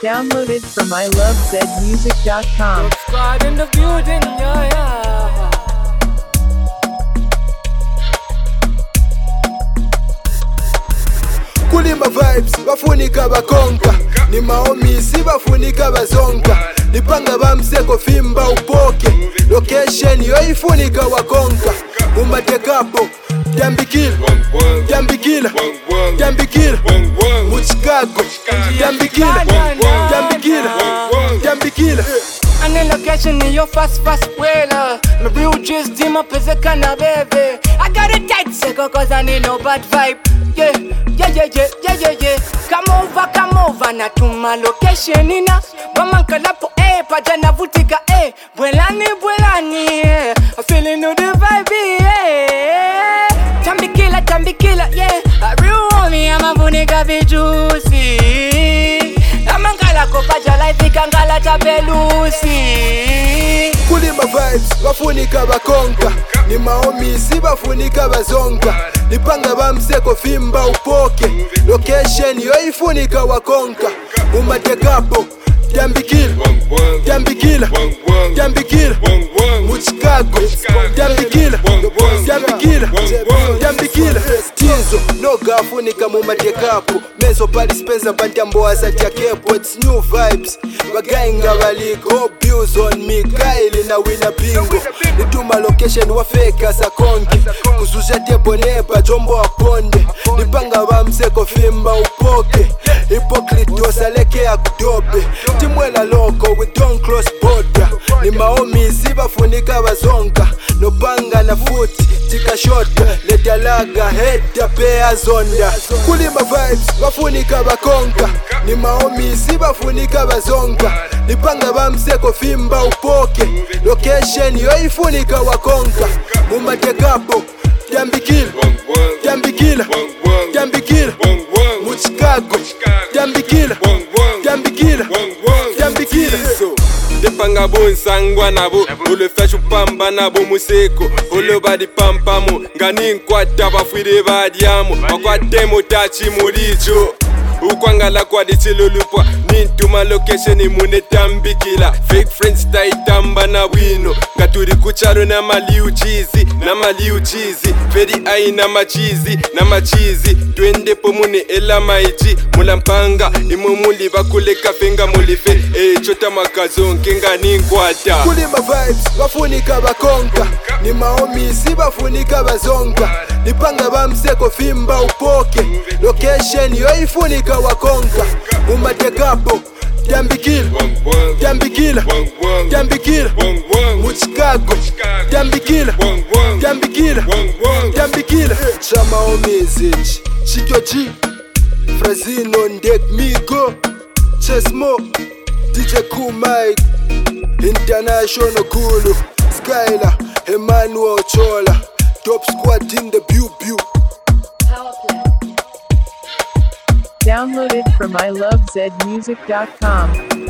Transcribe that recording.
Downloaded from ilovezmusic.com. Squad in the building, yeah, yeah. Kulima vibes, bafunika bakonka. Ni maomisi bafunika bazonka. Nipanga bamseko fimba upoke. Location yoifunika wakonka. Mumatekapo, Jambikila, Jambikila, Jambikila, Muchicago, Jambikila, Jambikila, Jambikila. And the location in your fast wheeler. My real just team up as a canna baby. I got a tight circle cause I need no bad vibe. Yeah. Come over, na to my location ina. Bamanka lapo, pajana vutika, Bwelani, I'm feeling new the vibe, yeah. Tambikila, yeah. I real homie, I'm a vunika be juicy. Amangala kopaja life ikangala tabelusi. Kulima vibes, bafunika bakonka. Ni maomisi bafunika bazonka. Nipanga bamseko fimba upoke. Location yoifunika wakonka. Mumatekapo, Jambikila, Jambikila, Jambikila, Muchicago, Jambikila, Jambikila, Jambikila. Tizo, no gafunika mumatekapo. Meso pali spenza bantambo asati ya kepo. It's new vibes, bagainga baliko. Bills on me, Kylie na wina bingo. Nituma location wafeka sa konki. Kuzusha tebo neba, jombo aponde. Nipanga bamseko fimba upoke. Hypocrite yosaleke ya kudobe. Timwela loko, we don't cross border. Ni maomisi bafunika bazonka. No banga na foot, tika shot. Letalaga, head ya pea zonda. Kulima vibes, bafunika bakonka. Ni maomisi bafunika bazonka. Nipanga bamseko fimba upoke. Location yoifunika wakonka. Mumatekapo, Jambikila, Jambikila, Jambikila, Muchicago, Jambikila, Jambikila, Jambikila. Depanga bonsangwa nabo Ule fashu pamba nabo museko Ule badi pampamo Ngani nkwata bafwire badiamo Wakwate motachi muricho Ukwangala kwa dichilo lupwa Nintuma location mune tambikila Fake friends taitamba na wino Katuri kucharo na maliu cheesy Feri ai na machizi Twende po mune ela maiji Mulampanga imo muli bakule kafenga mulife chota makazonke ngani nkwata. Kulima vibes, bafunika bakonka. Ni maomisi bafunika bazonka. Nipanga bamseko fimba upoke. Location yoifunika wakonka. Mumatekapo, Jambikila, Jambikila, Jambikila, Muchicago, Jambikila, Jambikila, Jambikila. Chama omizich, Chikyo G, Frazino Ndek Migo, Chesmo, DJ Cool Mike, International Kulu, Skyler, Emmanuel Chola, Top Squad in the Bew. Downloaded from ilovezmusic.com.